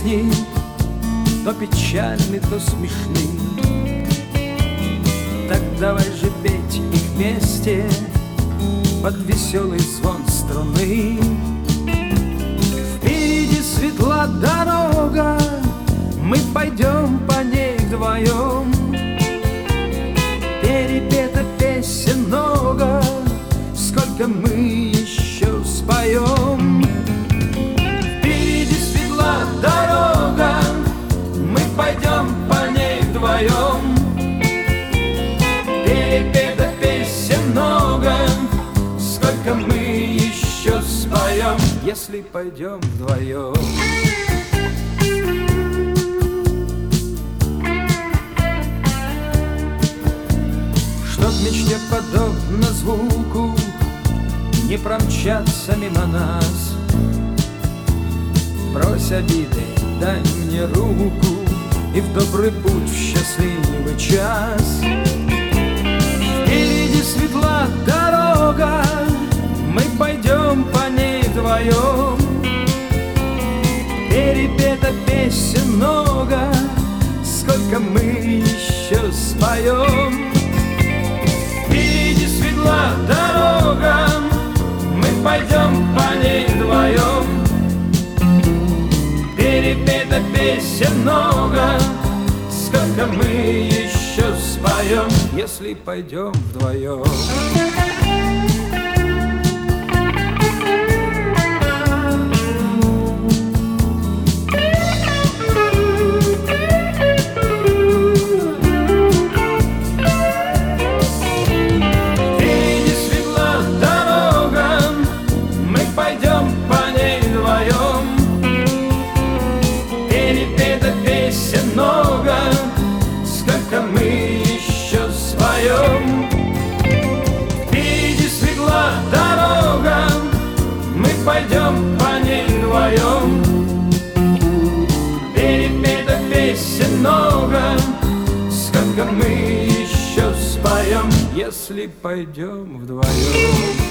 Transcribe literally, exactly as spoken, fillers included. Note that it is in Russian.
песни, то печальны, то смешны. Так давай же петь их вместе под веселый звон струны. Впереди светла дорога, мы пойдем по ней вдвоем. Перепета песен много, сколько мы еще споем. Впереди светла дорога, мы пойдем по ней вдвоем. Перепета песен много, сколько мы еще споем, если пойдем вдвоем. Чтоб мечте подобно звуку не промчаться мимо нас, брось обиды, дай мне руку, и в добрый путь, в счастливый час. Впереди светла дорога, мы пойдем по ней вдвоем. Перепета песен много, сколько мы еще споем. Впереди светла дорога, мы пойдем по ней вдвоем. Перепета песен много, сколько мы еще споем, если пойдем вдвоем. Впереди светла дорога, мы пойдем по ней вдвоем. Перепета песен много, сколько мы еще споем. Впереди светла дорога, мы пойдем по ней вдвоем. Перепета песен много, сколько мы еще споем, если пойдем вдвоем.